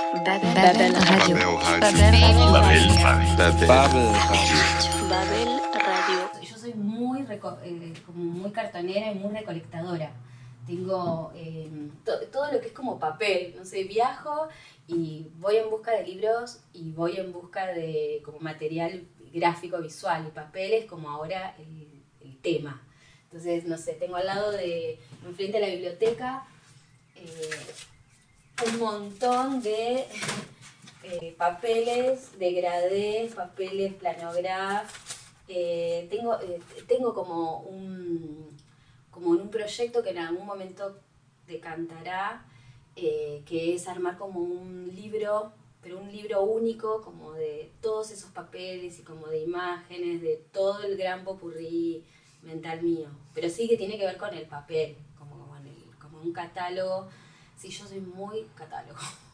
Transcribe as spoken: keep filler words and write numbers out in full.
Babel Radio. Babel Radio. Babel Babel Radio. Yo soy muy, reco eh, como muy cartonera y muy recolectadora. Tengo eh, to todo lo que es como papel, no sé, viajo y voy en busca de libros y voy en busca de como material gráfico visual, y papel es como ahora el, el tema. Entonces, no sé, tengo al lado de, enfrente de la biblioteca, eh, un montón de eh, papeles, degradés, papeles planograph. Eh, tengo, eh, tengo como un, como un proyecto que en algún momento decantará, eh, que es armar como un libro, pero un libro único, como de todos esos papeles y como de imágenes, de todo el gran popurrí mental mío. Pero sí que tiene que ver con el papel, como, con el, como un catálogo. Sí, yo soy muy catálogo.